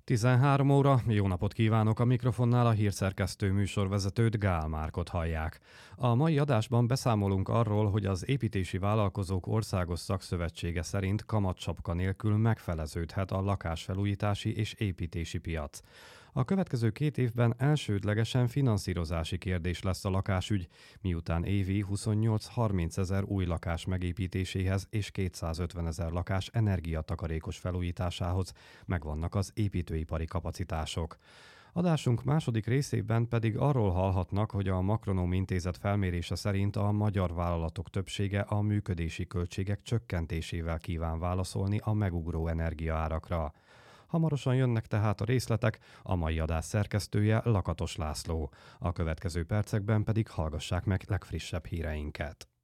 13 óra, jó napot kívánok, a mikrofonnál a hírszerkesztő műsorvezetőt, Gál Márkot hallják. A mai adásban beszámolunk arról, hogy az Építési Vállalkozók Országos Szakszövetsége szerint kamatsapka nélkül megfeleződhet a lakásfelújítási és építési piac. A következő 2 évben elsődlegesen finanszírozási kérdés lesz a lakásügy, miután évi 28-30 ezer új lakás megépítéséhez és 250 ezer lakás energiatakarékos felújításához megvannak az építőipari kapacitások. Adásunk második részében pedig arról hallhatnak, hogy a Makronóm Intézet felmérése szerint a magyar vállalatok többsége a működési költségek csökkentésével kíván válaszolni a megugró energiaárakra. Hamarosan jönnek tehát a részletek, a mai adás szerkesztője Lakatos László. A következő percekben pedig hallgassák meg legfrissebb híreinket.